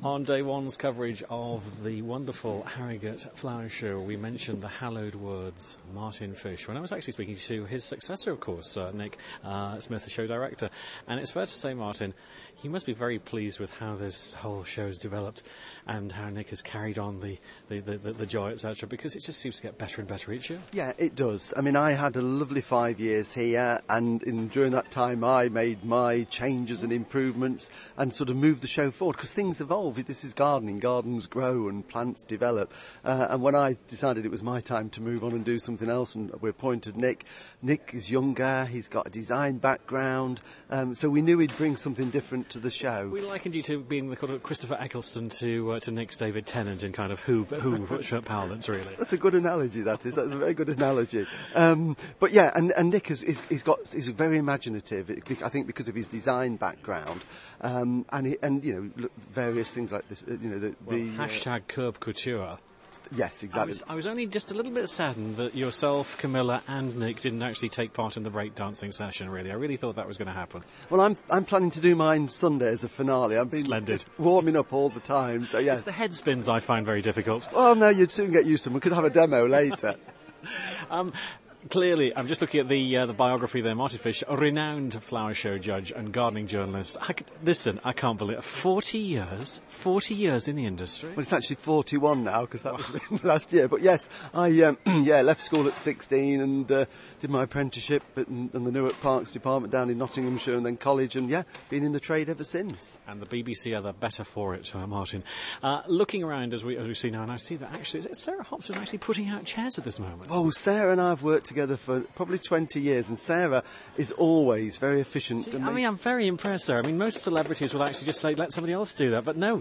On day one's coverage of the wonderful Harrogate Flower Show, we mentioned the hallowed words, Martin Fish, when I was actually speaking to his successor, of course, Nick Smith, the show director. And it's fair to say, Martin, you must be very pleased with how this whole show's developed and how Nick has carried on the joy, etc., because it just seems to get better and better each year. Yeah, it does. I mean, I had a lovely 5 years here, and during that time I made my changes and improvements and sort of moved the show forward, because things evolve. This is gardening. Gardens grow and plants develop. And when I decided it was my time to move on and do something else, and we appointed Nick. Nick is younger, he's got a design background, so we knew he'd bring something different to the show. We likened you to being the kind of Christopher Eccleston to Nick's David Tennant in kind of who parlance, really. That's a good analogy, that is. That's a very good analogy. But yeah, and Nick is very imaginative, I think, because of his design background, and you know, various things like this. Hashtag curb couture. Yes, exactly. I was only just a little bit saddened that yourself, Camilla, and Nick didn't actually take part in the breakdancing session, really. I really thought that was going to happen. Well, I'm planning to do mine Sunday as a finale. I've been Splendid. Warming up all the time, so yes. It's the head spins I find very difficult. Well, no, you'd soon get used to them. We could have a demo later. Clearly, I'm just looking at the biography there, Martin Fish, a renowned flower show judge and gardening journalist. Listen, I can't believe it. 40 years in the industry. Well, it's actually 41 now, because that was last year. But yes, I left school at 16 and did my apprenticeship in the Newark Parks department down in Nottinghamshire, and then college, and been in the trade ever since. And the BBC are the better for it, Martin. Looking around as we see now, and I see that actually Sarah Hops is actually putting out chairs at this moment. Oh, Sarah and I have worked together for probably 20 years, and Sarah is always very efficient. I'm very impressed, Sarah. I mean, most celebrities will actually just say, let somebody else do that, but no,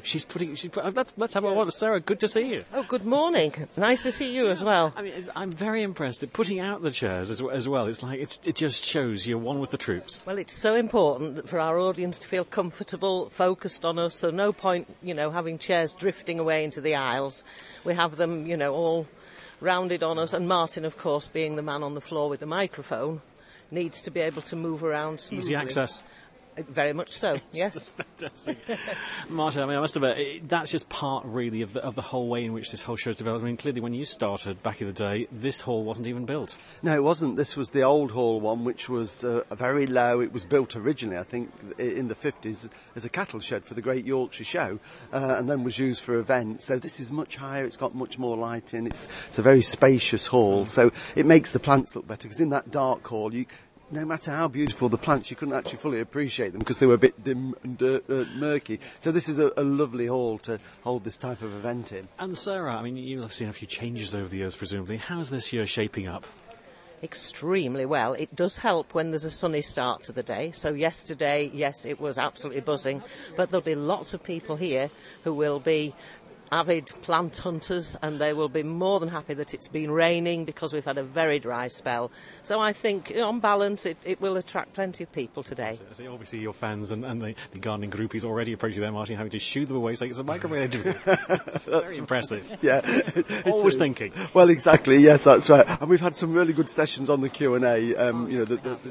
let's have a word. Sarah, good to see you. Oh, good morning. Nice to see you as well. I mean, I'm very impressed at putting out the chairs as well. It's like, it just shows you're one with the troops. Well, it's so important for our audience to feel comfortable, focused on us, so no point, having chairs drifting away into the aisles. We have them, all rounded on us, and Martin, of course, being the man on the floor with the microphone, needs to be able to move around smoothly. Easy access. Very much so, yes. Fantastic. Martin, I mean, I must admit, that's just part, really, of the whole way in which this whole show's developed. I mean, clearly, when you started back in the day, this hall wasn't even built. No, it wasn't. This was the old hall one, which was very low. It was built originally, I think, in the 50s as a cattle shed for the Great Yorkshire Show, and then was used for events. So this is much higher. It's got much more light in. It's a very spacious hall, so it makes the plants look better, because in that dark hall, no matter how beautiful the plants, you couldn't actually fully appreciate them because they were a bit dim and murky. So this is a lovely hall to hold this type of event in. And Sarah, I mean, you've seen a few changes over the years, presumably. How's this year shaping up? Extremely well. It does help when there's a sunny start to the day. So yesterday, yes, it was absolutely buzzing. But there'll be lots of people here who will be avid plant hunters, and they will be more than happy that it's been raining, because we've had a very dry spell. So I think, on balance, it will attract plenty of people today. So obviously your fans and the gardening groupies already approach you there, Martin, having to shoo them away saying it's a microwave interview. Very impressive. Yeah. Always thinking. Well, exactly, yes, that's right. And we've had some really good sessions on the Q&A. We've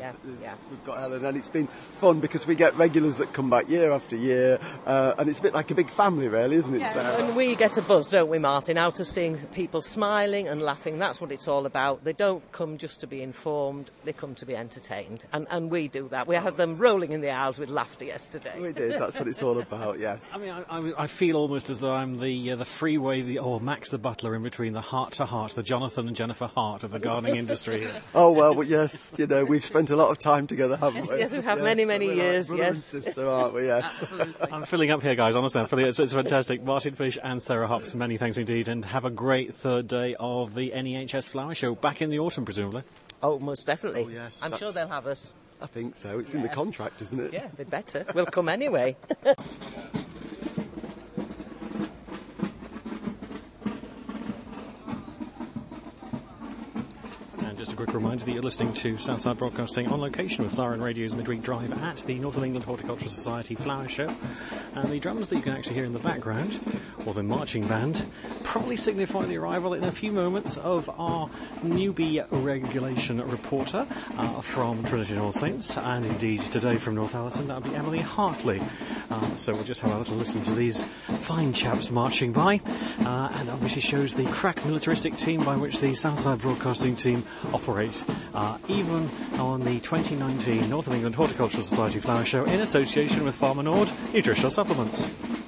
got Ellen, and it's been fun because we get regulars that come back year after year, and it's a bit like a big family, really, isn't it? Yeah, and we get a buzz, don't we, Martin, out of seeing people smiling and laughing. That's what it's all about. They don't come just to be informed, they come to be entertained. And we do that. We had them rolling in the aisles with laughter yesterday. We did, that's what it's all about, yes. I mean, I feel almost as though I'm the freeway, Max the butler in between the heart-to-heart, the Jonathan and Jennifer Hart of the gardening industry. Oh, well, yes, we've spent a lot of time together, haven't we? Yes, we have many years, brother and sister, aren't we, yes. Absolutely. I'm filling up here, guys, honestly. It's fantastic. Martin Fish and Sarah Hops, many thanks indeed, and have a great third day of the NEHS Flower Show, back in the autumn, presumably. Oh, most definitely. Oh, yes, I'm sure they'll have us. I think so. It's in the contract, isn't it? Yeah, they'd better. We'll come anyway. Just a quick reminder that you're listening to Southside Broadcasting on location with Siren Radio's Midweek Drive at the North of England Horticultural Society Flower Show. And the drums that you can actually hear in the background, or the marching band, probably signify the arrival in a few moments of our newbie regulation reporter from Trinity and All Saints, and indeed today from Northallerton, that'll be Emily Hartley. So we'll just have a little listen to these fine chaps marching by, and obviously shows the crack militaristic team by which the Southside Broadcasting team operates, even on the 2019 North of England Horticultural Society Flower Show in association with Farmer Nord Nutritional Supplements.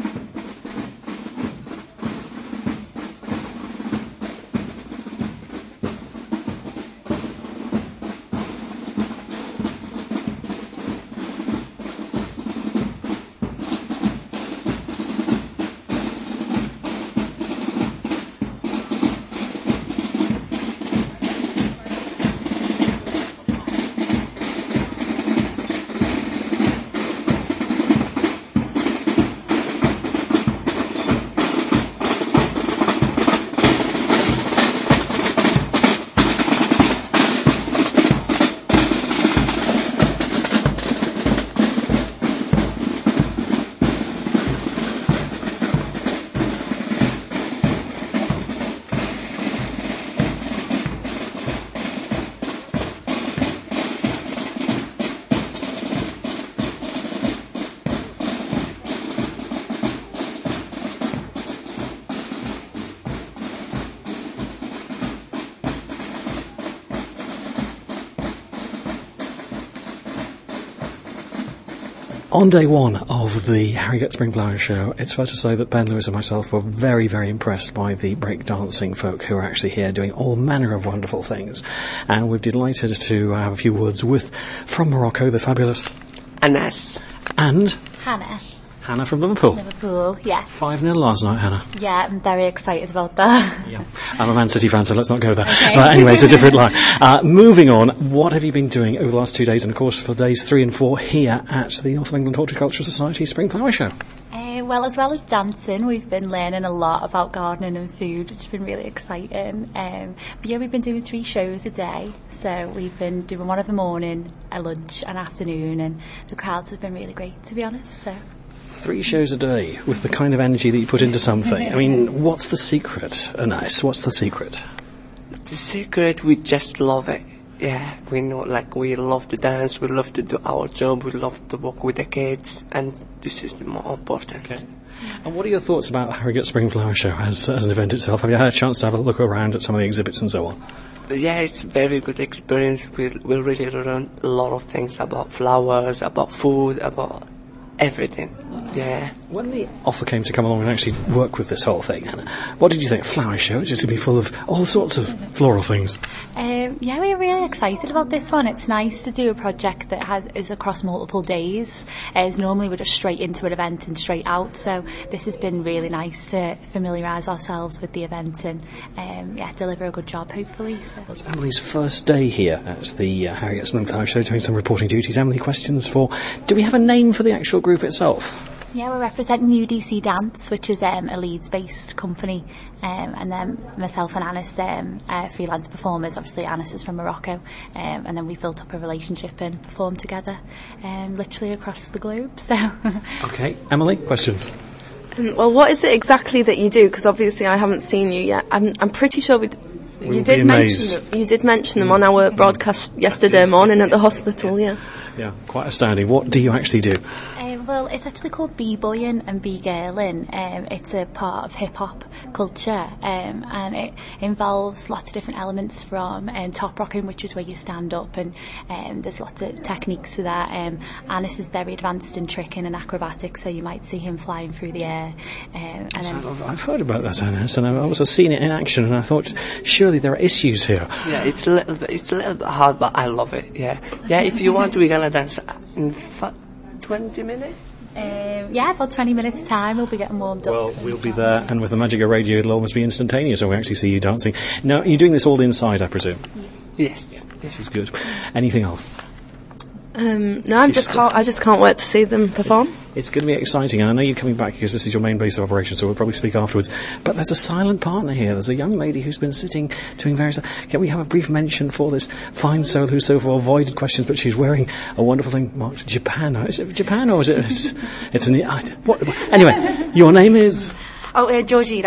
On day one of the Harrogate Spring Flower Show, it's fair to say that Ben Lewis and myself were very, very impressed by the breakdancing folk who are actually here doing all manner of wonderful things. And we're delighted to have a few words with, from Morocco, the fabulous Anas. And Hannah from Liverpool. Liverpool, yes. 5-0 last night, Hannah. Yeah, I'm very excited about that. Yeah, I'm a Man City fan, so let's not go there. Okay. But anyway, it's a different line. Moving on, what have you been doing over the last 2 days, and of course for days 3 and 4 here at the North of England Horticultural Society Spring Flower Show? Well, as well as dancing, we've been learning a lot about gardening and food, which has been really exciting. But yeah, we've been doing 3 shows a day. So we've been doing one in the morning, a lunch, and afternoon, and the crowds have been really great, to be honest. So 3 shows a day with the kind of energy that you put into something. I mean, what's the secret, Anas? What's the secret? The secret, we just love it. Yeah, we know, like, we love to dance, we love to do our job, we love to work with the kids, and this is the more important. Okay. And what are your thoughts about Harrogate Spring Flower Show as an event itself? Have you had a chance to have a look around at some of the exhibits and so on? Yeah, it's a very good experience. We really learn a lot of things about flowers, about food, about everything. Yeah. When the offer came to come along and actually work with this whole thing, Hannah, what did you think? Flower show? It's just going to be full of all sorts of floral things. Yeah, we're really excited about this one. It's nice to do a project that is across multiple days, as normally we're just straight into an event and straight out. So this has been really nice to familiarise ourselves with the event and deliver a good job, hopefully. So. It's Emily's first day here at the Harrogate Spring Flower Show, doing some reporting duties. Emily, questions for... Do we have a name for the actual group itself? Yeah, we're representing UDC Dance, which is a Leeds-based company, and then myself and Anas are freelance performers. Obviously, Anas is from Morocco, and then we built up a relationship and performed together, literally across the globe. So, okay, Emily, questions. Well, what is it exactly that you do? Because obviously, I haven't seen you yet. I'm pretty sure you did mention them on our broadcast yesterday morning at the hospital. Yeah, quite astounding. What do you actually do? Well, it's actually called b-boying and b-girling. It's a part of hip-hop culture, and it involves lots of different elements from top rocking, which is where you stand up, and there's lots of techniques to that. Anas is very advanced in tricking and acrobatics, so you might see him flying through the air. I've heard about that, Anas, and I've also seen it in action, and I thought, surely there are issues here. Yeah, it's a little bit hard, but I love it, yeah. Yeah, if you want, we're going to dance in 20 minutes? About 20 minutes time we'll be getting warmed up. Well, we'll be there, and with the magic of radio it'll almost be instantaneous when we actually see you dancing. Now, you're doing this all inside, I presume? Yes. This is good. Anything else? No, I just can't wait to see them perform. It's going to be exciting, and I know you're coming back because this is your main base of operation, so we'll probably speak afterwards. But there's a silent partner here. There's a young lady who's been sitting doing various... Can we have a brief mention for this fine soul who so far avoided questions, but she's wearing a wonderful thing marked Japan. Is it Japan, or is it... It's an... What? Anyway, your name is... Georgina.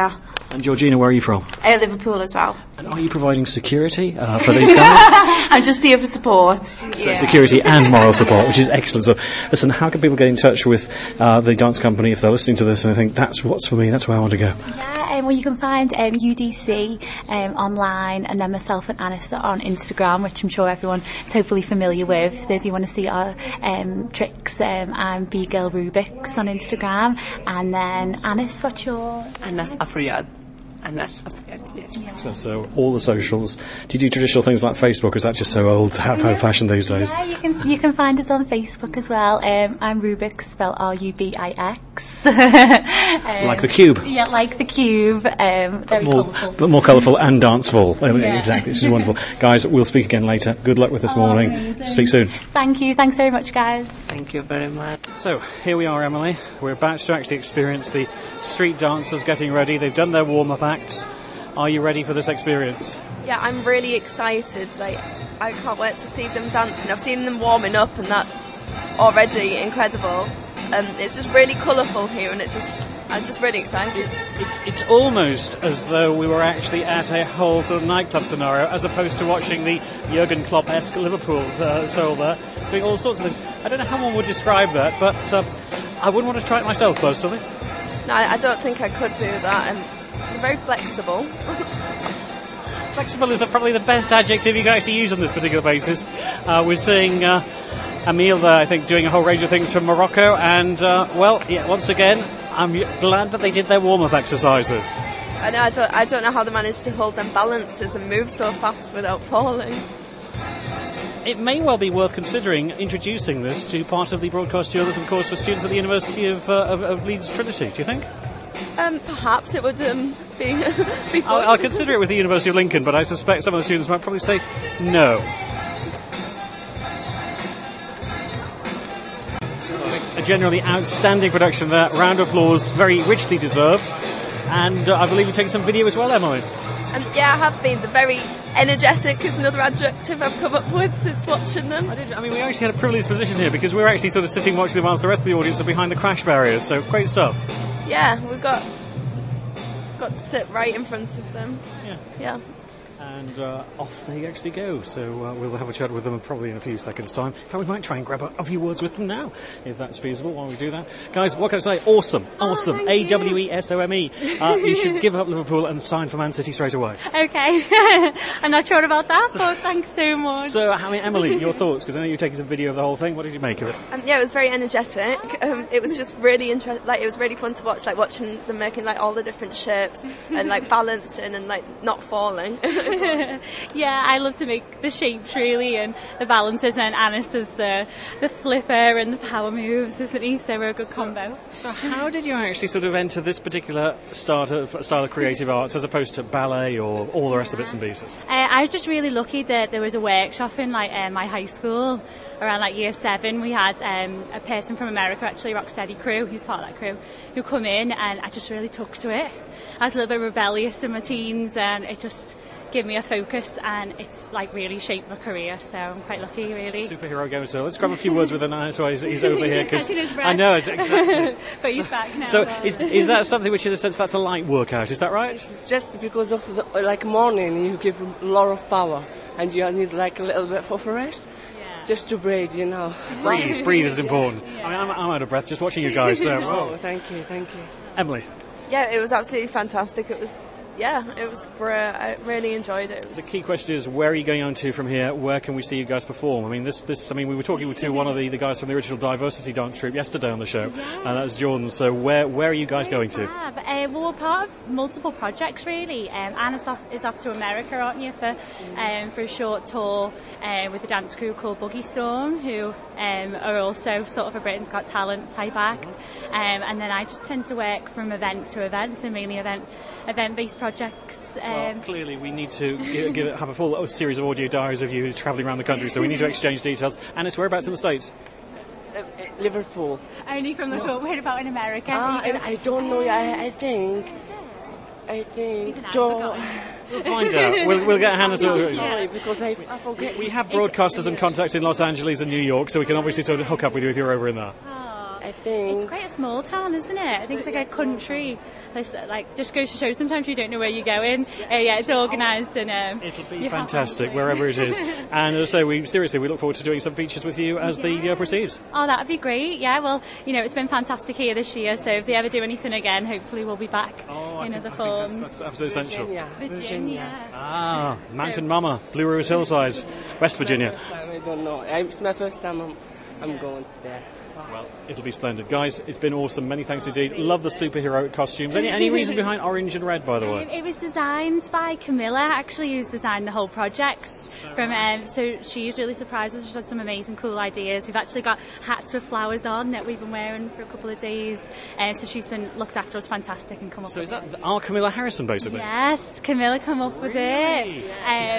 And Georgina, where are you from? Liverpool as well. And are you providing security for these guys? I'm just here for support. So security and moral support, which is excellent. So, listen, how can people get in touch with the dance company if they're listening to this and they think, that's what's for me, that's where I want to go? Yeah, well, you can find UDC online, and then myself and Anis are on Instagram, which I'm sure everyone is hopefully familiar with. So if you want to see our tricks, I'm B-Girl Rubik's on Instagram. And then Anis, what's your... Anas Afriyad. Anas Afriyad, yes. So all the socials. Do you do traditional things like Facebook, or is that just so old, how-fashioned these days? Yeah, you can find us on Facebook as well. I'm Rubix, spelled Rubix. Like the cube. Yeah, like the cube. Very colourful. But more colourful and danceful. Yeah. Exactly, this is wonderful. Guys, we'll speak again later. Good luck with this morning. Amazing. Speak soon. Thank you. Thanks very much, guys. Thank you very much. So, here we are, Emily. We're about to actually experience the street dancers getting ready. They've done their warm-up acts. Are you ready for this experience? Yeah, I'm really excited. I can't wait to see them dancing. I've seen them warming up, and that's already incredible. It's just really colourful here, and I'm just really excited. It's almost as though we were actually at a whole sort of nightclub scenario, as opposed to watching the Jurgen Klopp-esque Liverpool soul there, doing all sorts of things. I don't know how one would describe that, but I wouldn't want to try it myself, personally. No, I don't think I could do that. And they're very flexible. Flexible is probably the best adjective you can actually use on this particular basis. We're seeing Emile there, I think, doing a whole range of things from Morocco, and once again, I'm glad that they did their warm-up exercises. I know. I don't know how they managed to hold them balances and move so fast without falling. It may well be worth considering introducing this to part of the broadcast journalism course for students at the University of Leeds Trinity. Do you think? Perhaps it would be fun. I'll consider it with the University of Lincoln, but I suspect some of the students might probably say no. A generally outstanding production there. Round of applause, very richly deserved. And I believe you're taking some video as well, Emily. Yeah, I have been. The very energetic is another adjective I've come up with since watching them. We actually had a privileged position here because we were actually sort of sitting watching them whilst the rest of the audience are behind the crash barriers. So great stuff. Yeah, we've got to sit right in front of them. Yeah. And off they actually go. So we'll have a chat with them probably in a few seconds' time. In fact, we might try and grab a few words with them now, if that's feasible, while we do that. Guys, what can I say? Awesome. AWESOME. You should give up Liverpool and sign for Man City straight away. Okay. I'm not sure about that, but thanks so much. So, Emily, your thoughts? Because I know you're taking some video of the whole thing. What did you make of it? Yeah, it was very energetic. It was just really interesting. It was really fun to watch, watching them making all the different shapes and balancing and not falling. Yeah, I love to make the shapes really and the balances, and Anis is the flipper and the power moves, isn't he? So we're a good combo. So how did you actually sort of enter this particular style of creative arts as opposed to ballet or all the rest of bits and pieces? I was just really lucky that there was a workshop in my high school around year 7. We had a person from America, actually, Rocksteady crew, who's part of that crew, who come in, and I just really took to it. I was a little bit rebellious in my teens, and it just give me a focus, and it's really shaped my career, so I'm quite lucky, really. Superhero game. So let's grab a few words with him now. So he's over here because I know it's exactly. But he's back now. So is that something which, in a sense, that's a light workout? Is that right? It's just because of the morning you give a lot of power, and you need a little bit of a rest. Just to breathe, Breathe is important. Yeah. I'm out of breath just watching you guys. So, thank you. Emily. Yeah, it was absolutely fantastic. It was great. I really enjoyed it. The key question is, where are you going on to from here? Where can we see you guys perform? We were talking to one of the guys from the original Diversity dance troupe yesterday on the show, and that's Jordan. So where are you guys going to? We're part of multiple projects, really. Anna is off to America, aren't you, for a short tour with a dance crew called Boogie Storm, who are also sort of a Britain's Got Talent type act. And then I just tend to work from event to event, so mainly event-based projects. Clearly we need to have a full series of audio diaries of you travelling around the country, so we need to exchange details. Anis, whereabouts in the States? Liverpool. Only from the foot. What about in America? I don't know. I think. We'll find out. We'll get Hannah. Sorry, because I forget. We have broadcasters and contacts in Los Angeles and New York, so we can obviously sort of hook up with you if you're over in there. I think... It's quite a small town, isn't it? I think it's like a country. It's like just goes to show sometimes you don't know where you're going. Yeah, it's organised and it'll be fantastic wherever it is. And as I say, we look forward to doing some features with you as the year proceeds. Oh, that'd be great. Yeah, well, it's been fantastic here this year. So if they ever do anything again, hopefully we'll be back in other forms. That's absolutely essential. Virginia. Mountain Mama, Blue Rose Hillside, West Virginia. I don't know. It's my first time I'm going there. Well, it'll be splendid. Guys, it's been awesome. Many thanks indeed. Love the superheroic costumes. Any reason behind orange and red, by the way? It was designed by Camilla, actually, who's designed the whole project. So she's really surprised us. She's had some amazing, cool ideas. We've actually got hats with flowers on that we've been wearing for a couple of days. So she's been looked after us fantastic and come up with it. So is that our Camilla Harrison, basically? Yes, Camilla come up with it.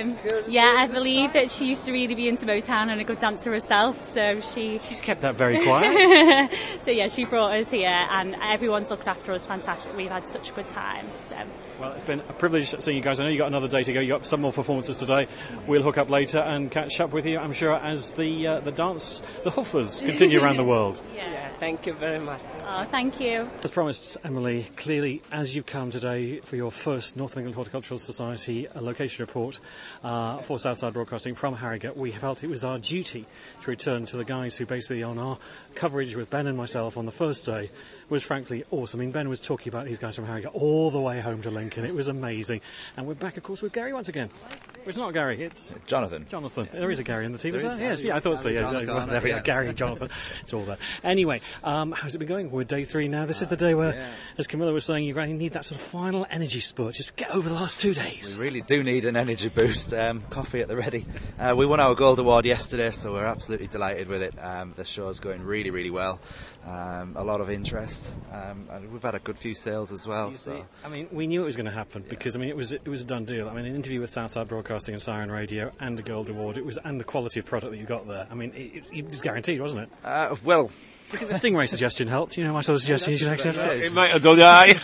I believe that she used to really be into Motown and a good dancer herself. So she's kept that very quiet. So yeah, she brought us here and everyone's looked after us fantastic. We've had such a good time. So. Well, it's been a privilege seeing you guys. I know you got another day to go. You got some more performances today. We'll hook up later and catch up with you, I'm sure, as the dance, the Hoofers continue around the world. Yeah, thank you very much. Oh, thank you. As promised, Emily, clearly, as you've come today for your first North England Horticultural Society location report for Southside Broadcasting from Harrogate, we felt it was our duty to return to the guys who basically on our coverage with Ben and myself on the first day was frankly awesome. I mean, Ben was talking about these guys from Harrogate all the way home to Lincoln. It was amazing. And we're back, of course, with Gary once again. It's not Gary, it's... Jonathan. Yeah. There is a Gary in the team, is there? Yes, I thought so. Yes. There we are, Gary and Jonathan. It's all there. Anyway, how's it been going? We're day 3 now. This is the day where, as Camilla was saying, you really need that sort of final energy spurt. Just get over the last 2 days. We really do need an energy boost. Coffee at the ready. We won our Gold Award yesterday, so we're absolutely delighted with it. The show's going really, really well. A lot of interest. And we've had a good few sales as well. So I mean, we knew it was going to happen because it was a done deal. I mean, an interview with Southside Broadcasting and Siren Radio and a Gold Award. And the quality of product that you got there. I mean, it was guaranteed, wasn't it? Well, I think the Stingray suggestion helped. You know, my sort of suggestion you should accept it. It might have done,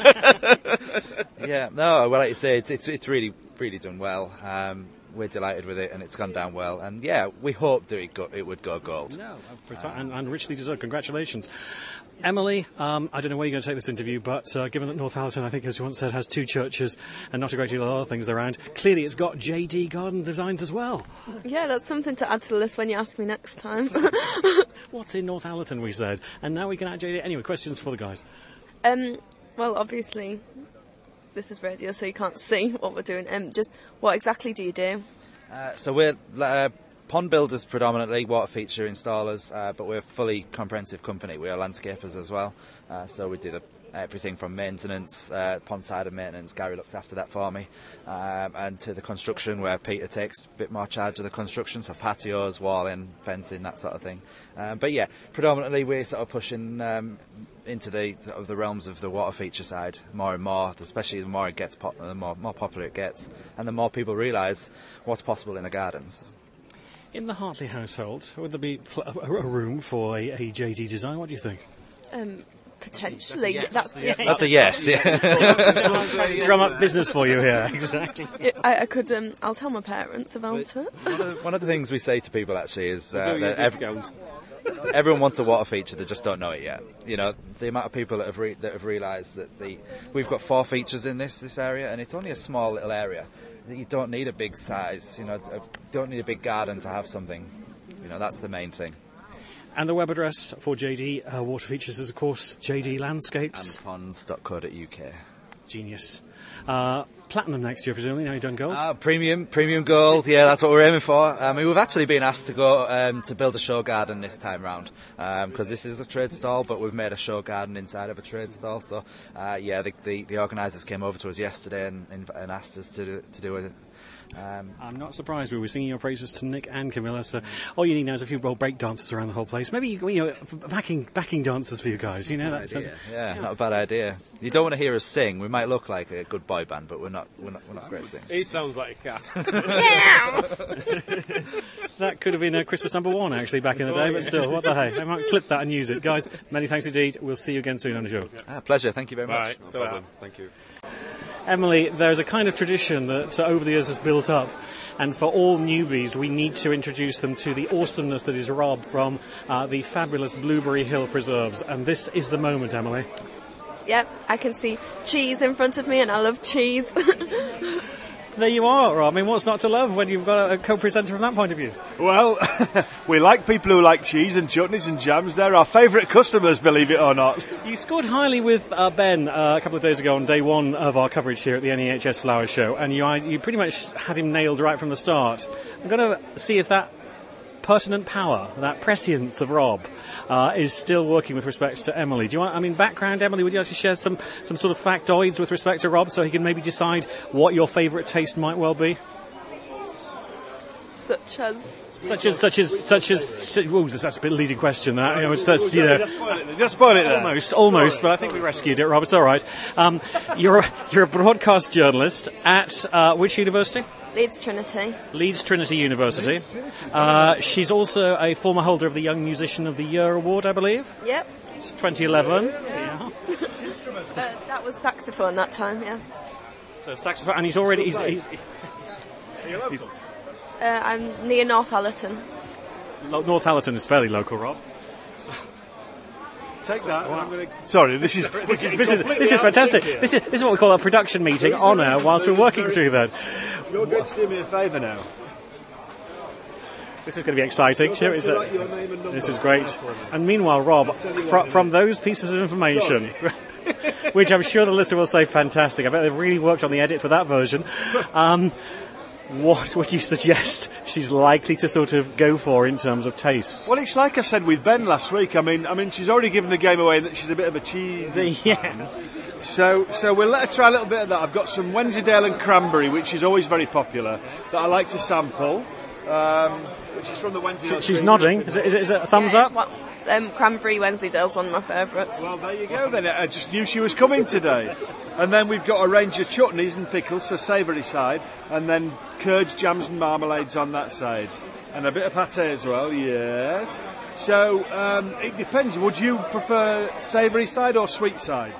yeah. No, well, like you say, it's really, really done well. We're delighted with it, and it's gone down well. And yeah, we hoped that it would go gold. No, and richly deserved. Congratulations, Emily. I don't know where you're going to take this interview, but given that Northallerton, I think, as you once said, has 2 churches and not a great deal of other things around, clearly it's got JD Garden Designs as well. Yeah, that's something to add to the list when you ask me next time. What's in Northallerton, we said, and now we can add JD. Anyway, questions for the guys. Well, obviously, this is radio, so you can't see what we're doing. Just what exactly do you do? So we're pond builders predominantly, water feature installers, but we're a fully comprehensive company. We are landscapers as well, so we do everything from maintenance, pond side of maintenance. Gary looks after that for me, and to the construction where Peter takes a bit more charge of the construction, so patios, walling, fencing, that sort of thing. But yeah, predominantly we're sort of pushing into the sort of the realms of the water feature side more and more, especially the more it gets the more popular it gets, and the more people realise what's possible in the gardens. In the Hartley household, would there be a room for a JD design? What do you think? Potentially. That's a yes. Yeah. Drum up business for you here, exactly. I could. I'll tell my parents about it. One of the things we say to people actually is that everyone wants a water feature, they just don't know it yet. You know, the amount of people that have realised that we've got 4 features in this area, and it's only a small little area. You don't need a big size. You know, don't need a big garden to have something. You know, that's the main thing. And the web address for JD Water Features is, of course, JD Landscapes. And ponds.co.uk. Genius. Platinum next year, presumably. Now you've done gold? Premium gold. Yeah, that's what we're aiming for. I mean, we've actually been asked to go to build a show garden this time round because this is a trade stall, but we've made a show garden inside of a trade stall. So, yeah, the organisers came over to us yesterday and asked us to do it. I'm not surprised. We were singing your praises to Nick and Camilla, so all you need now is a few break dancers around the whole place. Maybe backing dancers for you guys. You know, that's not a bad idea. You don't want to hear us sing. We might look like a good boy band, but we're not great singers. He sounds like a cat. That could have been Christmas #1 actually back in the day, but still, what the hey? I might clip that and use it, guys. Many thanks indeed. We'll see you again soon on the show. Pleasure. Thank you very much. No problem. Thank you. Emily, there's a kind of tradition that over the years has built up, and for all newbies, we need to introduce them to the awesomeness that is Rob from the fabulous Blueberry Hill Preserves, and this is the moment, Emily. Yep, I can see cheese in front of me, and I love cheese. There you are, Rob. I mean, what's not to love when you've got a co-presenter from that point of view? Well, we like people who like cheese and chutneys and jams. They're our favourite customers, believe it or not. You scored highly with Ben a couple of days ago on day one of our coverage here at the NEHS Flower Show, and you pretty much had him nailed right from the start. I'm going to see if that pertinent power, that prescience of Rob, is still working with respect to Emily. Do you want, background, Emily, would you actually share some sort of factoids with respect to Rob so he can maybe decide what your favourite taste might well be? Such as... Ooh, that's a bit leading question, that. Just spoil it there. Almost, but I think we rescued it, Rob. It's all right. You're a broadcast journalist at which university? Leeds Trinity. Leeds Trinity University. She's also a former holder of the Young Musician of the Year award, I believe. Yep. 2011. Yeah. That was saxophone that time, yeah. So saxophone, and he's already... I'm near Northallerton. Northallerton is fairly local, Rob. Take that. Wow. Sorry, this is fantastic. This is what we call a production meeting on air whilst we're working through that. You're going to do me a favour now. This is going to be exciting. This is great. And meanwhile, Rob, from those pieces of information, which I'm sure the listener will say fantastic, I bet they've really worked on the edit for that version. What would you suggest she's likely to sort of go for in terms of taste? Well, it's like I said with Ben last week. I mean, she's already given the game away that she's a bit of a cheesy. Yeah. So we'll let her try a little bit of that. I've got some Wensleydale and cranberry, which is always very popular, that I like to sample, which is from the Wensleydale. She's nodding. Is it a thumbs up? Cranberry Wensleydale's one of my favourites. Well, there you go then. I just knew she was coming today. And then we've got a range of chutneys and pickles, so savoury side, and then curds, jams and marmalades on that side. And a bit of pâté as well, yes. So it depends. Would you prefer savoury side or sweet side?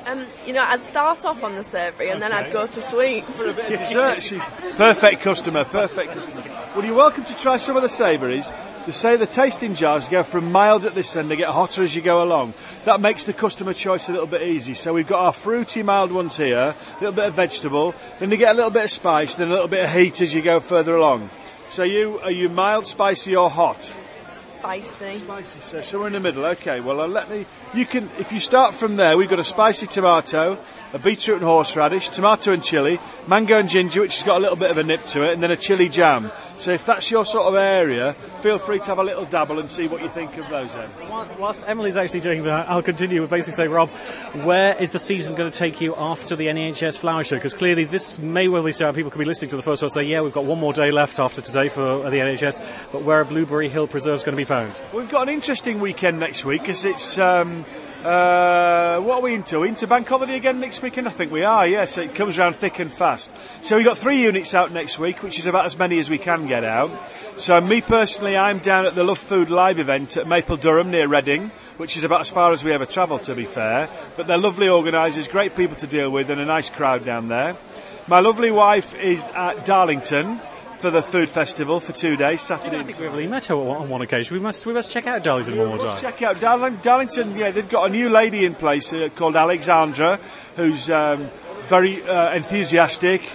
I'd start off on the savoury and then I'd go to sweets. For a bit of dessert. Perfect customer. Well, you're welcome to try some of the savouries. They say the tasting jars go from mild at this end, they get hotter as you go along. That makes the customer choice a little bit easy. So we've got our fruity mild ones here, a little bit of vegetable, then you get a little bit of spice, then a little bit of heat as you go further along. So are you mild, spicy or hot? Spicy. Spicy, so we're in the middle. Okay, well, if you start from there, we've got a spicy tomato, a beetroot and horseradish, tomato and chilli, mango and ginger, which has got a little bit of a nip to it, and then a chilli jam. So if that's your sort of area, feel free to have a little dabble and see what you think of those then. Whilst Emily's actually doing that, I'll continue with basically saying, Rob, where is the season going to take you after the NEHS Flower Show? Because clearly this may well be so people could be listening to the first one and say, yeah, we've got one more day left after today for the NEHS, but where are Blueberry Hill Preserves going to be found? We've got an interesting weekend next week because it's... what are we into? Are we into bank holiday again next weekend? I think we are, yes. It comes around thick and fast. So we've got 3 units out next week, which is about as many as we can get out. So me personally, I'm down at the Love Food Live event at Maple Durham near Reading, which is about as far as we ever travel, to be fair. But they're lovely organisers, great people to deal with, and a nice crowd down there. My lovely wife is at Darlington for the food festival for 2 days, Saturday. I think we've only met her on one occasion. We must check out Darlington one more time. Check out Darlington. Yeah, they've got a new lady in place called Alexandra, who's very enthusiastic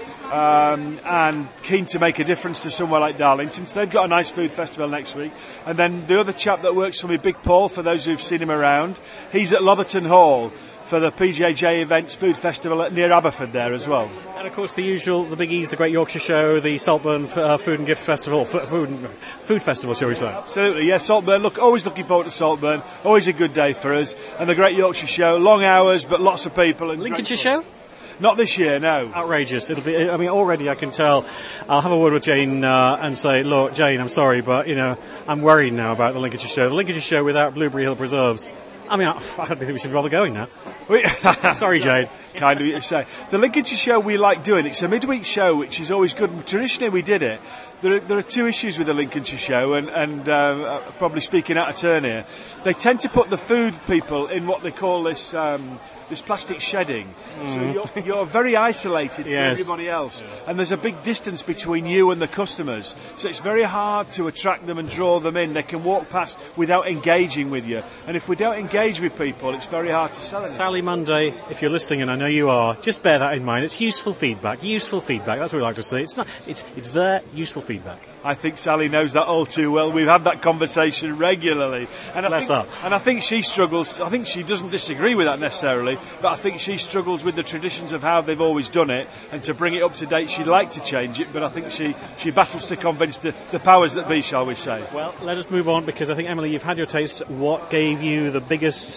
and keen to make a difference to somewhere like Darlington. So they've got a nice food festival next week. And then the other chap that works for me, Big Paul, for those who've seen him around, he's at Loverton Hall for the PJJ Events Food Festival near Aberford there as well. And of course the usual, the biggies, the Great Yorkshire Show, the Saltburn Food and Gift Festival, food festival, shall we say? Absolutely, yes, Saltburn. Always looking forward to Saltburn. Always a good day for us. And the Great Yorkshire Show, long hours, but lots of people. And Lincolnshire Show? Not this year, no. Outrageous. It'll be. I mean, already I can tell. I'll have a word with Jane and say, look, Jane, I'm sorry, but I'm worried now about the Lincolnshire Show. The Lincolnshire Show without Blueberry Hill Preserves. I mean, I don't think we should bother going now. Sorry, Jane. Kind of you to say. The Lincolnshire Show we like doing. It's a midweek show, which is always good. Traditionally, we did it. There are 2 issues with the Lincolnshire Show, and probably speaking out of turn here. They tend to put the food people in what they call this there's plastic shedding, so you're very isolated from everybody else, and there's a big distance between you and the customers, so it's very hard to attract them and draw them in. They can walk past without engaging with you, and if we don't engage with people, it's very hard to sell anything. Sally Monday, if you're listening, and I know you are, just bear that in mind. It's useful feedback. That's what we like to say. It's their useful feedback. I think Sally knows that all too well. We've had that conversation regularly. And I think she struggles. I think she doesn't disagree with that necessarily, but I think she struggles with the traditions of how they've always done it, and to bring it up to date, she'd like to change it, but I think she battles to convince the powers that be, shall we say. Well, let us move on, because I think, Emily, you've had your taste. What gave you the biggest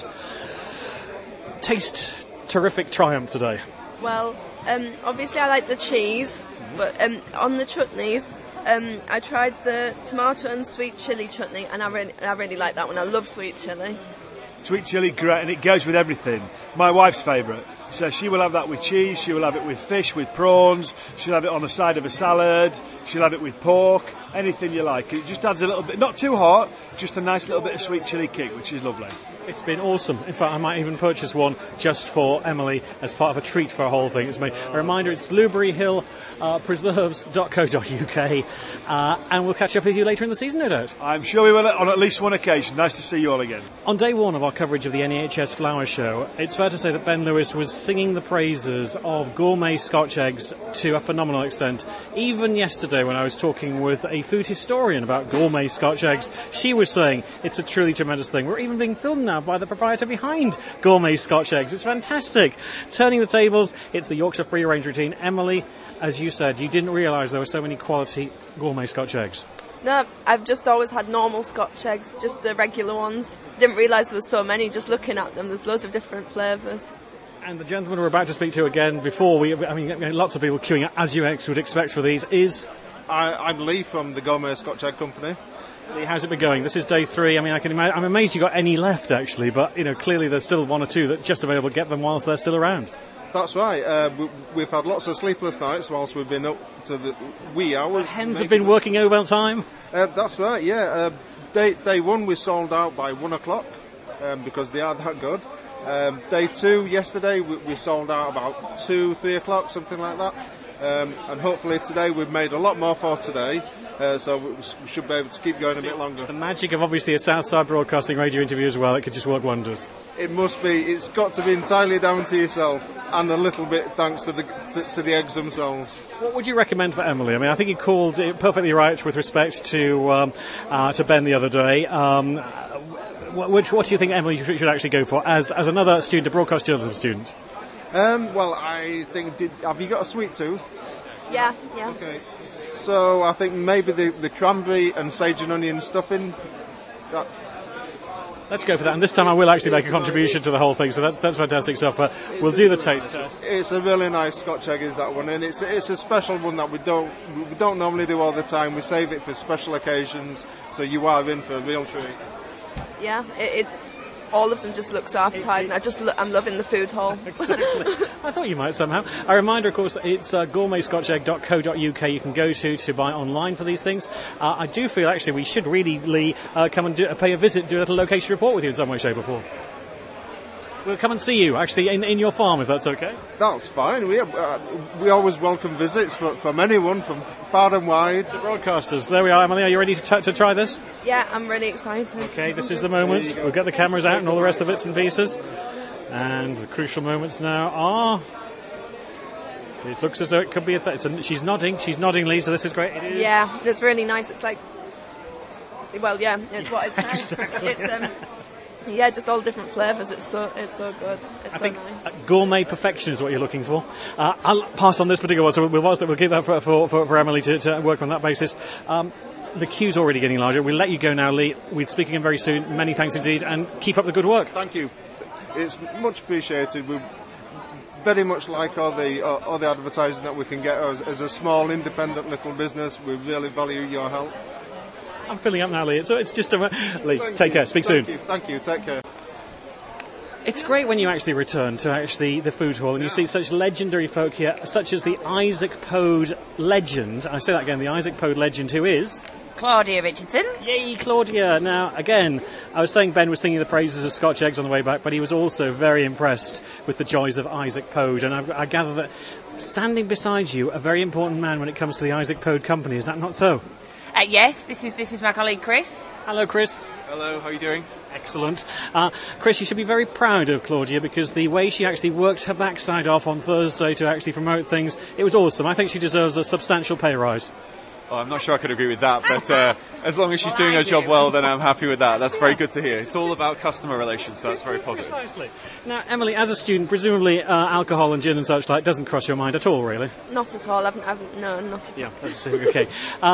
taste terrific triumph today? Well, obviously I like the cheese, but on the chutneys, I tried the tomato and sweet chilli chutney, and I really like that one. I love sweet chilli. Sweet chilli, great, and it goes with everything. My wife's favourite. So she will have that with cheese, she will have it with fish, with prawns, she'll have it on the side of a salad, she'll have it with pork, anything you like. It just adds a little bit, not too hot, just a nice little bit of sweet chilli kick, which is lovely. It's been awesome. In fact, I might even purchase one just for Emily as part of a treat for a whole thing. It's made. A reminder, it's Blueberry Hill preserves.co.uk, and we'll catch up with you later in the season, no doubt. I'm sure we will on at least one occasion. Nice to see you all again. On day one of our coverage of the NEHS Flower Show, it's fair to say that Ben Lewis was singing the praises of gourmet Scotch eggs to a phenomenal extent. Even yesterday, when I was talking with a food historian about gourmet Scotch eggs, she was saying it's a truly tremendous thing. We're even being filmed now by the proprietor behind Gourmet Scotch Eggs. It's fantastic. Turning the tables, it's the Yorkshire Free Range routine. Emily, as you said, you didn't realise there were so many quality gourmet Scotch eggs. No, I've just always had normal Scotch eggs, just the regular ones. Didn't realise there was so many, just looking at them. There's loads of different flavours. And the gentleman we're about to speak to again, lots of people queuing up, as you would expect for these, is... I'm Lee from the Gourmet Scotch Egg Company. Lee, how's it been going? This is day 3. I mean, I'm amazed you got any left, actually, but, clearly there's still one or two that just available. Get them whilst they're still around. That's right. We've had lots of sleepless nights whilst we've been up to the wee hours. The hens have been working overtime? That's right, yeah. Day 1 we sold out by 1 o'clock because they are that good. Day 2, yesterday, we sold out about 2, 3 o'clock, something like that. And hopefully today we've made a lot more for today. So we should be able to keep going a bit longer. The magic of obviously a Southside Broadcasting radio interview as well, it could just work wonders. It must be. It's got to be entirely down to yourself, and a little bit thanks to the eggs themselves. What would you recommend for Emily? I mean, I think you called it perfectly right with respect to Ben the other day. What do you think Emily should actually go for as another student, a broadcast journalism student? Well, I think... have you got a sweet tooth? Yeah. Okay. So I think maybe the cranberry and sage and onion stuffing. Let's go for that. And this time I will actually make a contribution to the whole thing, so that's fantastic stuff. We'll do the taste test. It's a really nice Scotch egg, is that one, and it's a special one that we don't normally do all the time. We save it for special occasions, so you are in for a real treat. Yeah, all of them just look so appetising. I'm loving the food hall. Exactly. I thought you might somehow. A reminder, of course, it's gourmetscotchegg.co.uk you can go to buy online for these things. I do feel, actually, we should really, Lee, come and pay a visit, do a little location report with you in some way, shape or form. We'll come and see you, actually, in your farm, if that's okay. That's fine. We always welcome visits from anyone, from far and wide. The broadcasters. There we are, Emily. Are you ready to try this? Yeah, I'm really excited. Okay, this is the moment. We'll get the cameras out and all the rest of bits and pieces. And the crucial moments now are... It looks as though it could be she's nodding, Lee, so this is great. It is. Yeah, it's really nice. It's like... Well, yeah, it's what it says. Exactly. Yeah, just all different flavours. It's so good. It's so nice. Gourmet perfection is what you're looking for. I'll pass on this particular one, so we'll keep that for Emily to work on that basis. The queue's already getting larger. We'll let you go now, Lee. We'll speak again very soon. Many thanks indeed, and keep up the good work. Thank you. It's much appreciated. We very much like all the advertising that we can get as a small, independent little business. We really value your help. I'm filling up now, Lee. So it's just Lee, take care. Speak soon. Thank you. Take care. It's great when you actually return to the food hall and you see such legendary folk here, such as the Isaac Pode legend. I say that again, the Isaac Pode legend, who is... Claudia Richardson. Yay, Claudia! Now, again, I was saying Ben was singing the praises of Scotch eggs on the way back, but he was also very impressed with the joys of Isaac Pode, and I gather that standing beside you, a very important man when it comes to the Isaac Pode company, is that not so? Yes, this is my colleague Chris. Hello, Chris. Hello, how are you doing? Excellent. Chris, you should be very proud of Claudia, because the way she actually worked her backside off on Thursday to actually promote things, it was awesome. I think she deserves a substantial pay rise. Well, I'm not sure I could agree with that, but as long as she's doing her job well, then I'm happy with that. That's very good to hear. It's all about customer relations, so that's very positive. Precisely. Now, Emily, as a student, presumably alcohol and gin and such like doesn't cross your mind at all, really? Not at all. No, not at all. Yeah, that's okay.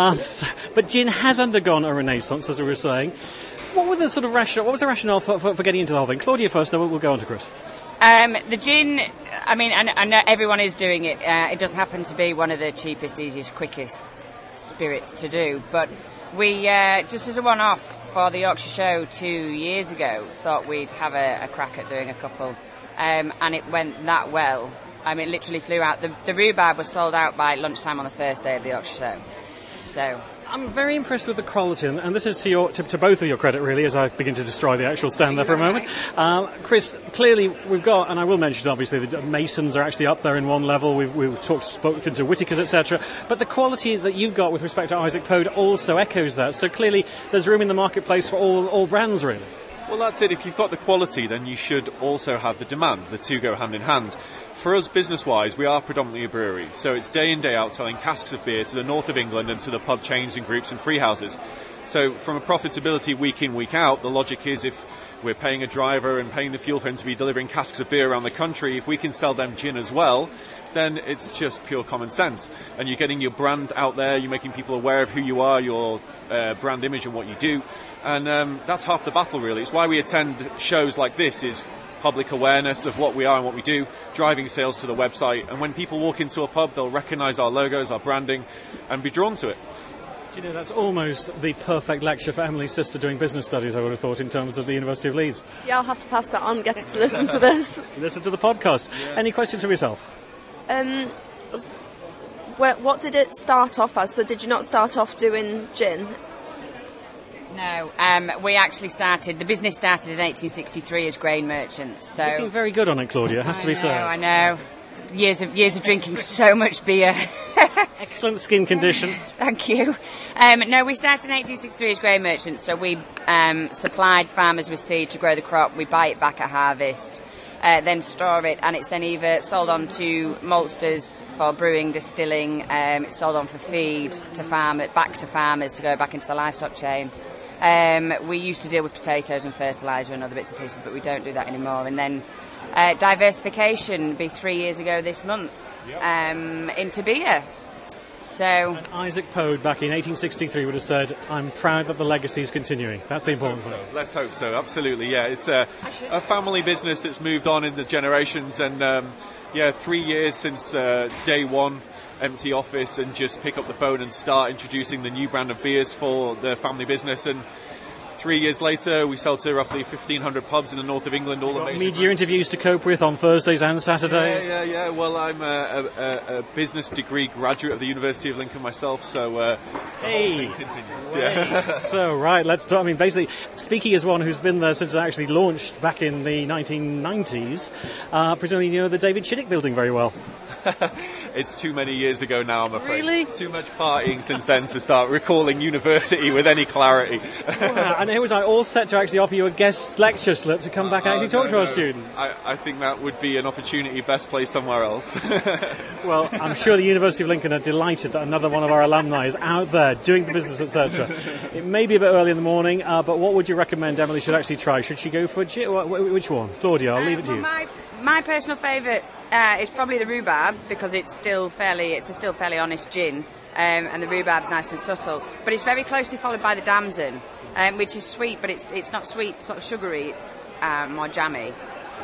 But gin has undergone a renaissance, as we were saying. What were the sort of rationale? What was the rationale for getting into the whole thing? Claudia first, then we'll go on to Chris. The gin, I mean, I know everyone is doing it. It does happen to be one of the cheapest, easiest, quickest spirits to do. But we, just as a one-off for the Yorkshire Show 2 years ago, thought we'd have a crack at doing a couple. And it went that well. I mean, it literally flew out. The rhubarb was sold out by lunchtime on the first day of the Yorkshire Show. So I'm very impressed with the quality, and this is to both of your credit, really, as I begin to destroy the actual stand there for a moment. Chris, clearly we've got, and I will mention, obviously, the Masons are actually up there in one level. We've spoken to Whitakers, etc. But the quality that you've got with respect to Isaac Pode also echoes that. So clearly there's room in the marketplace for all brands, really. Well, that's it. If you've got the quality, then you should also have the demand. The two go hand in hand. For us, business-wise, we are predominantly a brewery, so it's day in, day out selling casks of beer to the north of England and to the pub chains and groups and free houses. So from a profitability week in, week out, the logic is if we're paying a driver and paying the fuel for him to be delivering casks of beer around the country, if we can sell them gin as well, then it's just pure common sense. And you're getting your brand out there, you're making people aware of who you are, your brand image and what you do. And that's half the battle, really. It's why we attend shows like this, is public awareness of what we are and what we do, driving sales to the website. And when people walk into a pub, they'll recognise our logos, our branding, and be drawn to it. Do you know, that's almost the perfect lecture for Emily's sister doing business studies, I would have thought, in terms of the University of Leeds. Yeah, I'll have to pass that on, get her to listen to this. Listen to the podcast. Yeah. Any questions from yourself? What did it start off as? So did you not start off doing gin? No, we actually started, the business started in 1863 as grain merchants. So looking very good on it, Claudia, it has to be said. I know. Years of drinking so much beer. Excellent skin condition. Thank you. No, we started in 1863 as grain merchants, so we supplied farmers with seed to grow the crop, we buy it back at harvest, then store it, and it's then either sold on to maltsters for brewing, distilling, it's sold on for feed to back to farmers to go back into the livestock chain. We used to deal with potatoes and fertiliser and other bits and pieces, but we don't do that anymore. And then diversification, be 3 years ago this month, into beer. So and Isaac Pode back in 1863 would have said, I'm proud that the legacy is continuing. That's the important thing. Let's hope so, absolutely, yeah. It's a family business that's moved on in the generations, and 3 years since day one, empty office, and just pick up the phone and start introducing the new brand of beers for the family business. And 3 years later, we sell to roughly 1,500 pubs in the north of England. All the media interviews to cope with on Thursdays and Saturdays. Yeah. Well, I'm a business degree graduate of the University of Lincoln myself, so the whole thing continues. Yeah. So, right, let's talk. I mean, basically, speaking as one who's been there since it actually launched back in the 1990s, presumably you know the David Chiddick building very well. It's too many years ago now, I'm afraid. Really? Too much partying since then to start recalling university with any clarity. Wow, and here was I all set to actually offer you a guest lecture slip to come back and actually talk to our students. I think that would be an opportunity best placed somewhere else. Well, I'm sure the University of Lincoln are delighted that another one of our alumni is out there doing the business, etc. It may be a bit early in the morning, but what would you recommend Emily should actually try? Should she go for which one? Claudia, I'll leave it to you. My personal favourite is probably the rhubarb, because it's a still fairly honest gin, and the rhubarb's nice and subtle. But it's very closely followed by the damson, which is sweet, but it's not sweet, sort of sugary. It's more jammy.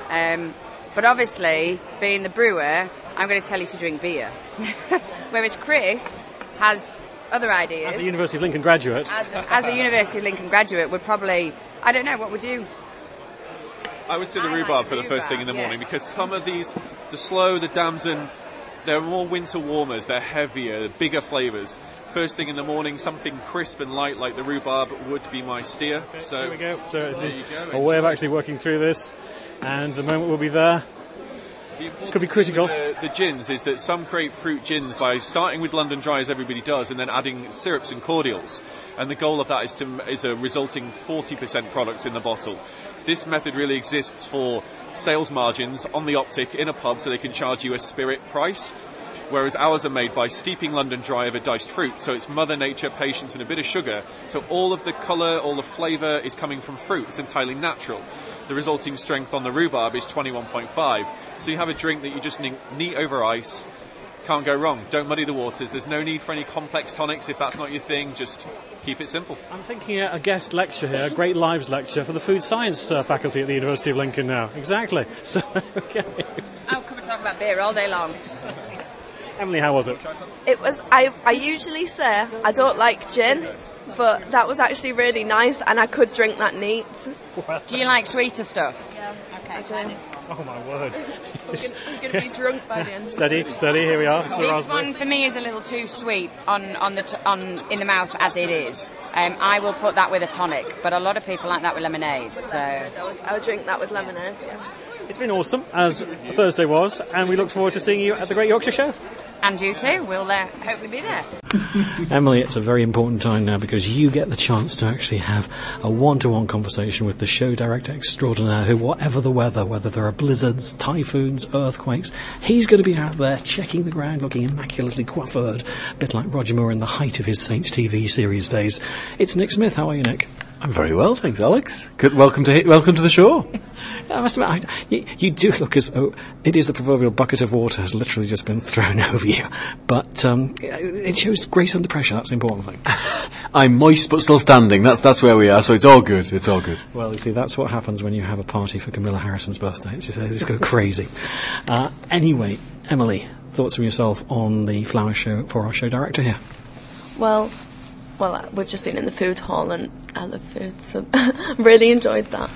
But obviously, being the brewer, I'm going to tell you to drink beer. Whereas Chris has other ideas. As a University of Lincoln graduate. As a University of Lincoln graduate, would probably, I don't know, what would you? I would say the rhubarb for the first thing in the morning, because some of these, the sloe, the damson, They're more winter warmers, they're heavier, bigger flavours. First thing in the morning, something crisp and light like the rhubarb would be my steer. Okay, so here we go. So there you go. a way of actually working through this, and the moment we'll be there. This could be critical. The gins is that some create fruit gins by starting with London Dry, as everybody does, and then adding syrups and cordials. And the goal of that is a resulting 40% product in the bottle. This method really exists for sales margins on the optic in a pub, so they can charge you a spirit price. Whereas ours are made by steeping London Dry over diced fruit, so it's Mother Nature, patience, and a bit of sugar. So all of the colour, all the flavour is coming from fruit. It's entirely natural. The resulting strength on the rhubarb is 21.5. So you have a drink that you just neat over ice. Can't go wrong. Don't muddy the waters. There's no need for any complex tonics if that's not your thing. Just keep it simple. I'm thinking a guest lecture here, a Great Lives lecture for the food science faculty at the University of Lincoln now. Exactly. So, okay. Oh, could we talk about beer all day long? Emily, how was it? It was. I usually say I don't like gin, but that was actually really nice, and I could drink that neat. Do you like sweeter stuff? Yeah. Okay. Oh my word! I'm going to be drunk by the end. Steady, here we are. This one for me is a little too sweet on in the mouth as it is. I will put that with a tonic, but a lot of people like that with lemonade. So I would drink that with lemonade. Yeah. It's been awesome, as Thursday was, and we look forward to seeing you at the Great Yorkshire Show. And you too. We'll hopefully be there. Emily, it's a very important time now because you get the chance to actually have a one-to-one conversation with the show director extraordinaire who, whatever the weather, whether there are blizzards, typhoons, earthquakes, he's going to be out there checking the ground, looking immaculately coiffured, a bit like Roger Moore in the height of his Saints TV series days. It's Nick Smith. How are you, Nick? I'm very well, thanks, Alex. Good, welcome to the show. I must admit, you do look as though it is the proverbial bucket of water has literally just been thrown over you. But it shows grace under pressure. That's the important thing. I'm moist but still standing. That's where we are. So it's all good. It's all good. Well, you see, that's what happens when you have a party for Camilla Harrison's birthday. They just go crazy. Anyway, Emily, thoughts from yourself on the flower show for our show director here? Well, we've just been in the food hall and I love food, so really enjoyed that.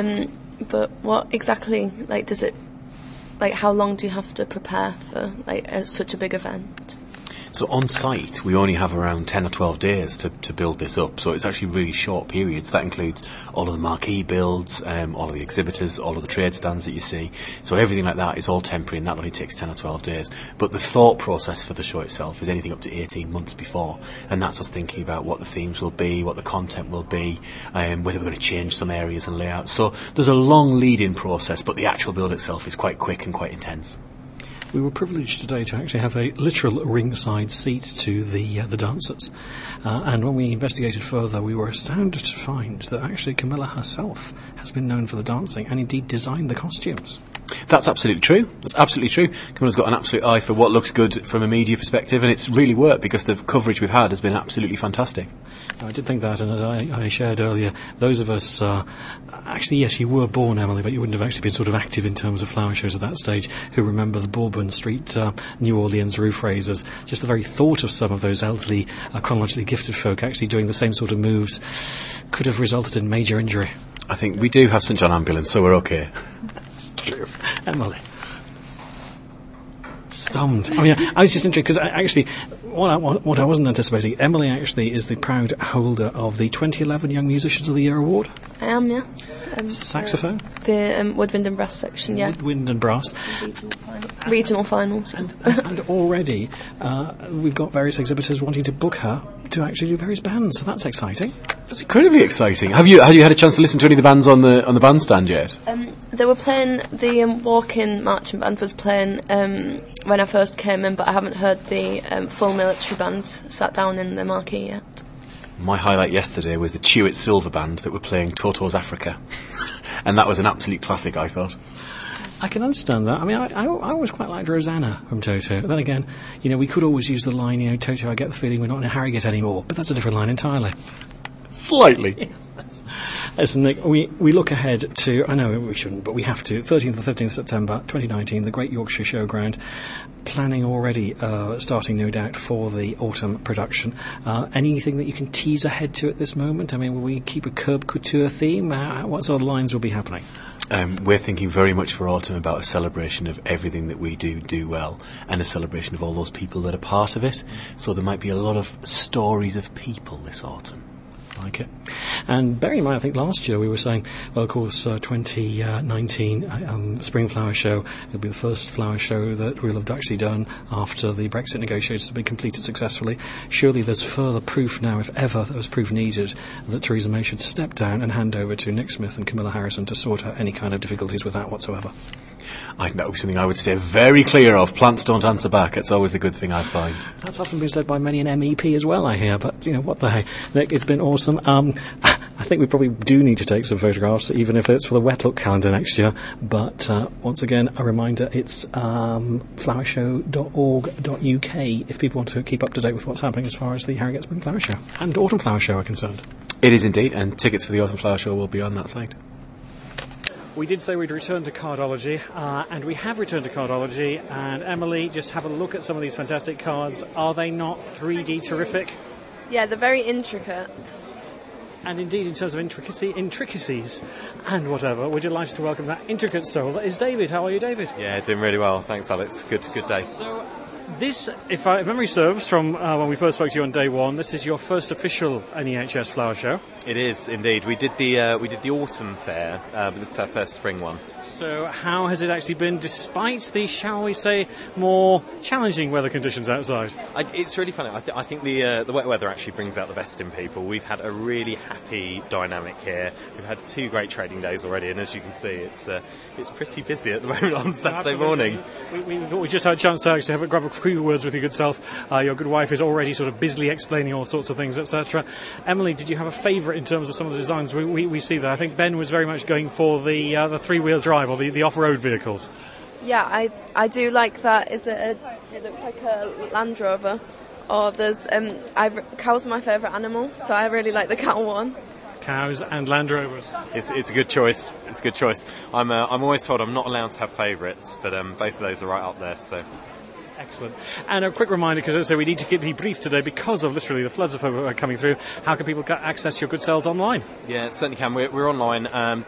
But what exactly, does it, how long do you have to prepare for, such a big event? So on site, we only have around 10 or 12 days to build this up. So it's actually really short periods. That includes all of the marquee builds, all of the exhibitors, all of the trade stands that you see. So everything like that is all temporary, and that only takes 10 or 12 days. But the thought process for the show itself is anything up to 18 months before. And that's us thinking about what the themes will be, what the content will be, whether we're going to change some areas and layouts. So there's a long lead-in process, but the actual build itself is quite quick and quite intense. We were privileged today to actually have a literal ringside seat to the dancers. And when we investigated further, we were astounded to find that actually Camilla herself has been known for the dancing and indeed designed the costumes. That's absolutely true. That's absolutely true. Camilla's got an absolute eye for what looks good from a media perspective, and it's really worked because the coverage we've had has been absolutely fantastic. I did think that, and as I shared earlier, those of us, actually, yes, you were born, Emily, but you wouldn't have actually been sort of active in terms of flower shows at that stage, who remember the Bourbon Street, New Orleans roof raisers. Just the very thought of some of those elderly, chronologically gifted folk actually doing the same sort of moves could have resulted in major injury. I think we do have St John Ambulance, so we're okay. That's true. Emily. Stunned. I mean, I was just intrigued because actually, what I wasn't anticipating, Emily actually is the proud holder of the 2011 Young Musicians of the Year award. I am, yeah. Saxophone? The woodwind and brass section, yeah. Woodwind and brass. Regional finals. And already we've got various exhibitors wanting to book her to actually do various bands, so that's exciting. That's incredibly exciting. Have you had a chance to listen to any of the bands on the bandstand yet? They were playing, the walk-in marching band was playing when I first came in, but I haven't heard the full military bands sat down in the marquee yet. My highlight yesterday was the Chewit Silver Band that were playing Toto's Africa. And that was an absolute classic, I thought. I can understand that. I mean, I always quite liked Rosanna from Toto. Then again, we could always use the line, Toto, I get the feeling we're not in Harrogate anymore. But that's a different line entirely. Slightly. Listen, Nick, we look ahead to, I know we shouldn't, but we have to, 13th and 15th September 2019, the Great Yorkshire Showground, planning already, starting no doubt for the autumn production. Anything that you can tease ahead to at this moment? I mean, will we keep a Curb Couture theme? What sort of lines will be happening? We're thinking very much for autumn about a celebration of everything that we do well, and a celebration of all those people that are part of it. So there might be a lot of stories of people this autumn. Like it. And bearing in mind, I think last year we were saying, well, of course, 2019 Spring Flower Show, it'll be the first flower show that we'll have actually done after the Brexit negotiations have been completed successfully. Surely there's further proof now, if ever there was proof needed, that Theresa May should step down and hand over to Nick Smith and Camilla Harrison to sort out any kind of difficulties with that whatsoever. I think that would be something I would stay very clear of. Plants don't answer back. It's always a good thing, I find. That's often been said by many an MEP as well, I hear. But, what the hey. Nick, it's been awesome. I think we probably do need to take some photographs, even if it's for the Wet Look calendar next year. But once again, a reminder, it's flowershow.org.uk if people want to keep up to date with what's happening as far as the Harrogate Spring Flower Show and Autumn Flower Show are concerned. It is indeed, and tickets for the Autumn Flower Show will be on that site. We did say we'd return to cardology, and we have returned to cardology. And Emily, just have a look at some of these fantastic cards. Are they not 3D terrific? Yeah, they're very intricate. And indeed, in terms of intricacies and whatever, we're delighted to welcome that intricate soul that is David. How are you, David? Yeah, doing really well. Thanks, Alex. Good day. So, this, if memory serves, from when we first spoke to you on day one, this is your first official NEHS flower show. It is indeed. We did the autumn fair, but this is our first spring one. So how has it actually been, despite the, shall we say, more challenging weather conditions outside? It's really funny. I think the wet weather actually brings out the best in people. We've had a really happy dynamic here. We've had 2 great trading days already, and as you can see, it's pretty busy at the moment on Saturday morning. We thought we just had a chance to actually grab a few words with your good self. Your good wife is already sort of busily explaining all sorts of things, etc. Emily, did you have a favourite in terms of some of the designs we see there? I think Ben was very much going for the 3-wheel drive or the off-road vehicles. Yeah, I do like that. It looks like a Land Rover. Or there's cows are my favourite animal, so I really like the cow one. Cows and Land Rovers. It's a good choice. It's a good choice. I'm always told I'm not allowed to have favourites, but both of those are right up there. So. Excellent. And a quick reminder, because as I say, we need to be brief today because of literally the floods of coming through. How can people access your good sales online? Yeah, certainly can. We're online,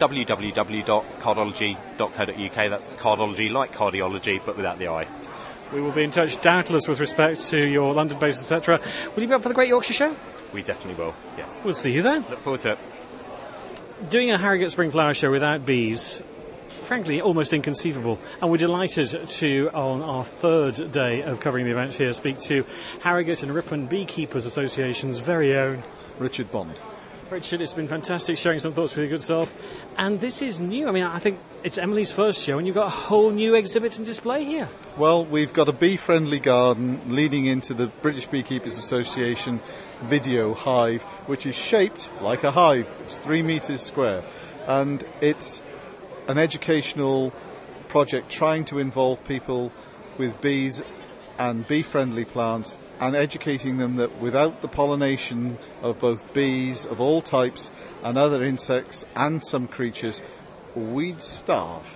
www.cardology.co.uk. That's cardology, like cardiology, but without the I. We will be in touch, doubtless, with respect to your London base, etc. Will you be up for the Great Yorkshire Show? We definitely will, yes. We'll see you then. Look forward to it. Doing a Harrogate Spring Flower Show without bees, frankly, almost inconceivable. And we're delighted to, on our 3rd day of covering the event here, speak to Harrogate and Ripon Beekeepers Association's very own Richard Bond. Richard, it's been fantastic sharing some thoughts with your good self. And this is new. I mean, I think it's Emily's first show, and you've got a whole new exhibit and display here. Well, we've got a bee-friendly garden leading into the British Beekeepers Association video hive, which is shaped like a hive. It's 3 metres square. And it's an educational project trying to involve people with bees and bee-friendly plants and educating them that without the pollination of both bees of all types and other insects and some creatures, we'd starve.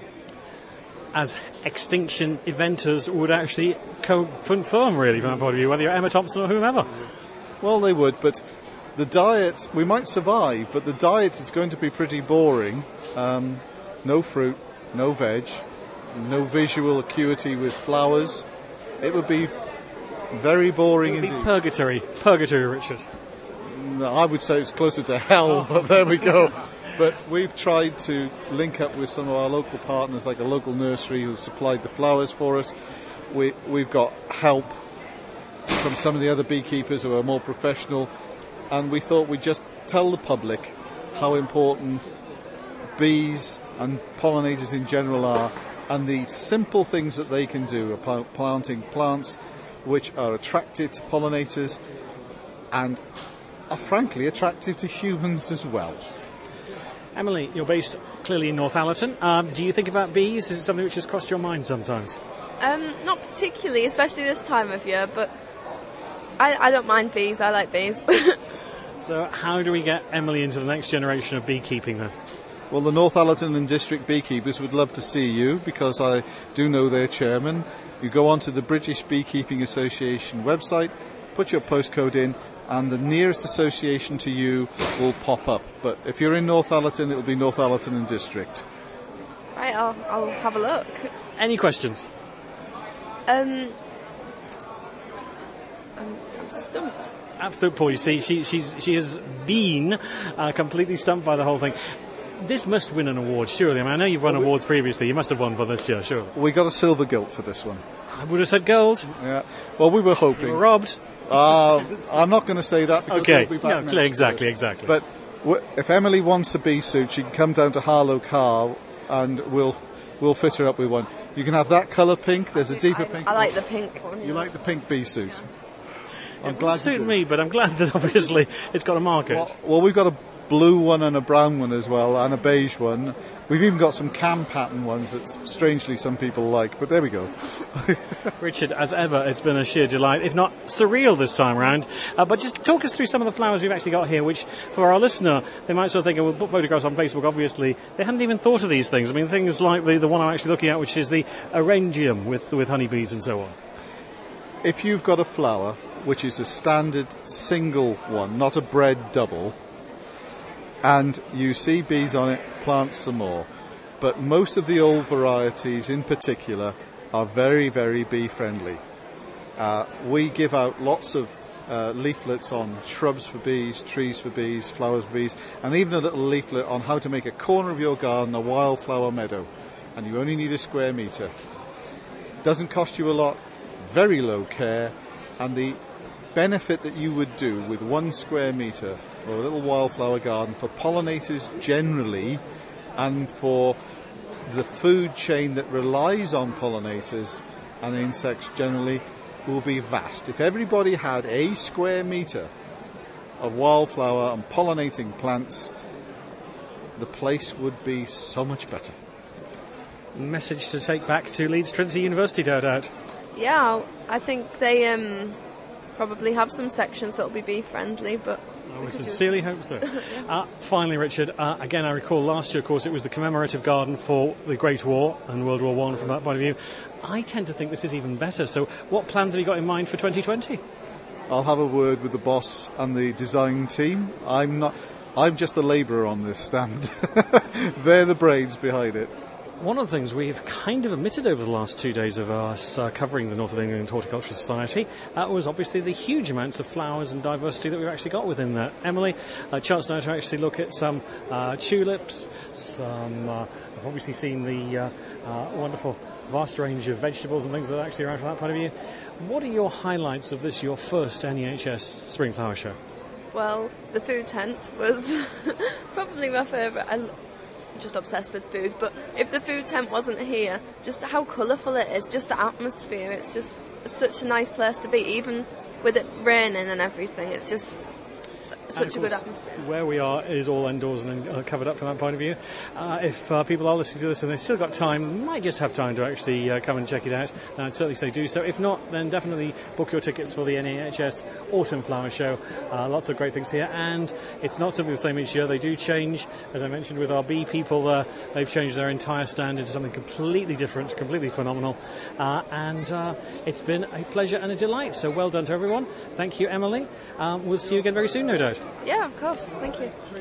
As extinction eventers would actually confirm, really, from that point of view, whether you're Emma Thompson or whomever. Well, they would, but the diet, we might survive, but the diet is going to be pretty boring. No fruit, no veg, no visual acuity with flowers. It would be very boring indeed. Purgatory, Richard. I would say it's closer to hell, but there we go. But we've tried to link up with some of our local partners, like a local nursery who supplied the flowers for us. We've got help from some of the other beekeepers who are more professional, and we thought we'd just tell the public how important bees and pollinators in general are, and the simple things that they can do about planting plants which are attractive to pollinators and are frankly attractive to humans as well. Emily, you're based clearly in Northallerton. Do you think about bees? Is it something which has crossed your mind sometimes? Not particularly, especially this time of year, but I don't mind bees. I like bees. So how do we get Emily into the next generation of beekeeping then? Well, the Northallerton and District Beekeepers would love to see you because I do know their chairman. You go onto the British Beekeeping Association website, put your postcode in, and the nearest association to you will pop up. But if you're in Northallerton, it'll be Northallerton and District. right, I'll have a look. Any questions? I'm stumped. Absolute poor. You see, she has been completely stumped by the whole thing. This must win an award, surely. I know you've won awards previously. You must have won for this year, sure. We got a silver gilt for this one. I would have said gold. Yeah. Well, we were hoping. You were robbed. I'm not going to say that. Because Okay. we'll be back No, exactly. But if Emily wants a bee suit, she can come down to Harlow Car and we'll fit her up with one. You can have that colour pink. There's a deeper pink. I like the pink one. You like the pink bee suit? I'm It glad would suit you do. me, but I'm glad that obviously it's got a market. Well, we've got a blue one and a brown one as well, and a beige one. We've even got some cam pattern ones that strangely some people like, but there we go. Richard, as ever, it's been a sheer delight, if not surreal this time round. But just talk us through some of the flowers we've actually got here, which for our listener, they might sort of think, we'll put photographs on Facebook, obviously. They hadn't even thought of these things. I mean, things like the one I'm actually looking at, which is the Orangium with honeybees and so on. If you've got a flower, which is a standard single one, not a bred double, and you see bees on it, plant some more. But most of the old varieties in particular are very, very bee friendly. We give out lots of leaflets on shrubs for bees, trees for bees, flowers for bees, and even a little leaflet on how to make a corner of your garden a wildflower meadow. And you only need a square metre. Doesn't cost you a lot, very low care, and the benefit that you would do with 1 square metre or a little wildflower garden for pollinators generally and for the food chain that relies on pollinators and insects generally will be vast. If everybody had a square metre of wildflower and pollinating plants, the place would be so much better. Message to take back to Leeds Trinity University, no doubt. Yeah, I think they probably have some sections that'll be bee friendly, but I sincerely hope so. Finally, Richard, again, I recall last year, of course, it was the commemorative garden for the Great War and World War I from that point of view. I tend to think this is even better. So what plans have you got in mind for 2020? I'll have a word with the boss and the design team. I'm just the labourer on this stand. They're the brains behind it. One of the things we've kind of omitted over the last 2 days of us covering the North of England Horticultural Society was obviously the huge amounts of flowers and diversity that we've actually got within that. Emily, a chance now to actually look at some tulips, I've obviously seen the wonderful vast range of vegetables and things that are actually around from that point of view. What are your highlights of this, your first NEHS Spring Flower Show? Well, the food tent was probably my favourite. I'm just obsessed with food, but if the food tent wasn't here, just how colourful it is, just the atmosphere, it's just such a nice place to be, even with it raining and everything, it's just such a good atmosphere. Where we are is all indoors and covered up from that point of view. If people are listening to this and they've still got time, might just have time to actually come and check it out, then I'd certainly say do so. If not, then definitely book your tickets for the NEHS Autumn Flower Show. Lots of great things here, and it's not simply the same each year. They do change, as I mentioned with our bee people, they've changed their entire stand into something completely different, completely phenomenal, and it's been a pleasure and a delight. So well done to everyone. Thank you, Emily. We'll see you again very soon, no doubt. Yeah, of course. Thank you.